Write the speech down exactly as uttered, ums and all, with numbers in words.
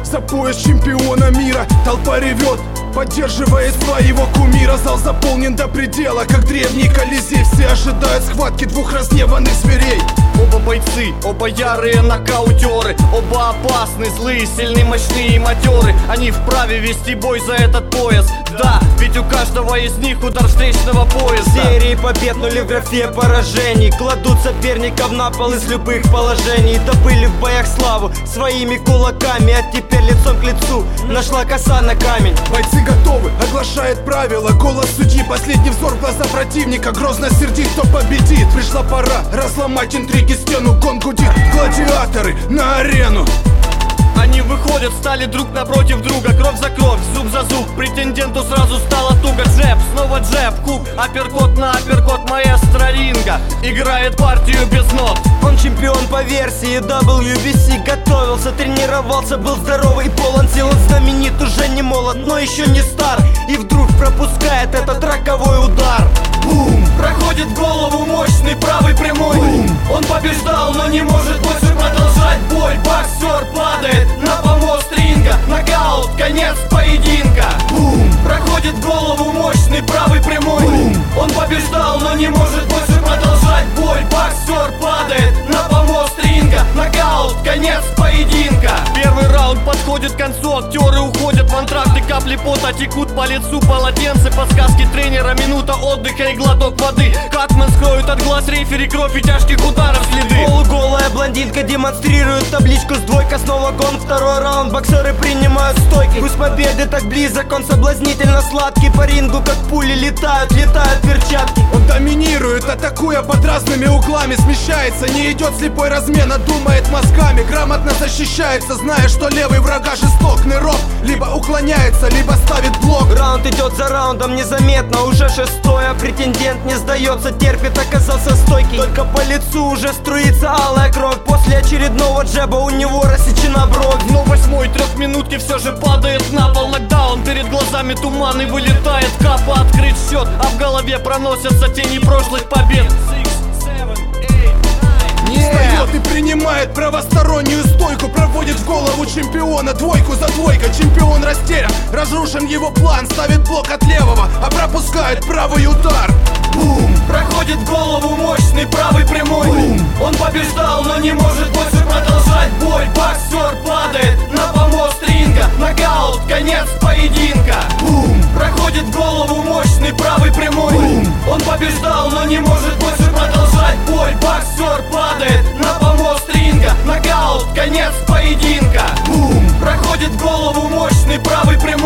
за пояс чемпиона мира. Толпа ревет, поддерживает своего кумира. Зал заполнен до предела, как древний Колизей. Все ожидают схватки двух разгневанных зверей. Оба бойцы, оба ярые нокаутеры, оба опасны, злые, сильные, мощные и матеры. Они вправе вести бой за этот пояс. Да, ведь у каждого из них удар встречного пояса. Серии побед, нули в графе поражений. Кладут соперников на пол из любых положений. Добыли в боях славу своими кулаками, а теперь лицом к лицу нашла коса на камень. Бойцы готовы, оглашает правила. Голос судьи, последний взор в глаза противника. Грозно сердит, кто победит. Пришла пора разломать интриги, стену. Гон гудит, гладиаторы на арену. Они выходят, стали друг напротив друга. Кровь за кровь, зуб за зуб. Претенденту сразу стало туго. Джеб, снова джеб, хук, апперкот на апперкот. Маэстро ринга играет партию без нот. Он чемпион по версии дабл ю би си. Готовился, тренировался, был здоровый и полон сил. Он знаменит, уже не молод, но еще не стар. И вдруг пропускает этот роковой удар. Бум! Проходит голову мощный правый прямой. Бум! Он побеждал, но не может больше продолжать бой. Боксер падает на помост ринга. Нокаут, конец поединка. Бум! Проходит голову мощный правый прямой. Бум! Он побеждал, но не может больше продолжать бой. Боксер падает на помост ринга. Нокаут, конец поединка. Первый раунд подходит к концу. Актеры уходят в антракты, капли пота текут по лицу. Полотенце, подсказки тренера, минута отдыха и глоток воды. Катмен скроют от глаз рефери, кровь и тяжких ударов следы. Полуголая блондинка демонстрирует табличку с двойка. Снова гон, второй раунд, боксеры принимают стойки. Пусть победы так близок, он соблазнительно сладкий. По рингу как пули летают, летают перчатки. Он доминирует, атакуя под разными углами. Смещается, не идет слепой размен, а думает мозгами. Грамотно защищается, зная, что левый врага жесток. Нырок либо уклоняется, либо ставит блок. Раунд идет за раундом незаметно, уже шестое. Претендент не сдается, терпит, оказался стойкий. Только по лицу уже струится алая кровь. После очередного джеба у него рассечена бровь. Но восьмой трехминутки все же падает на пол. Нокдаун, перед глазами туман и вылетает капа. Открыт счет, а в голове проносятся тени прошлых побед. Встает и принимает правостороннюю стойку. Проводит в голову чемпиона двойку за двойкой. Чемпион растерян, разрушен его план. Ставит блок от левого, а пропускает правый удар. Бум! Проходит голову мощный правый прямой. Бум! Он побеждал, но не может больше продолжать бой. Боксер падает на помост ринга. Нокаут, конец поединка. Бум! Проходит голову мощный правый прямой. Бум! Он побеждал, но не может больше продолжать бой. Боксер падает на помост ринга. Нокаут, конец поединка. Бум! Проходит голову мощный правый прямой.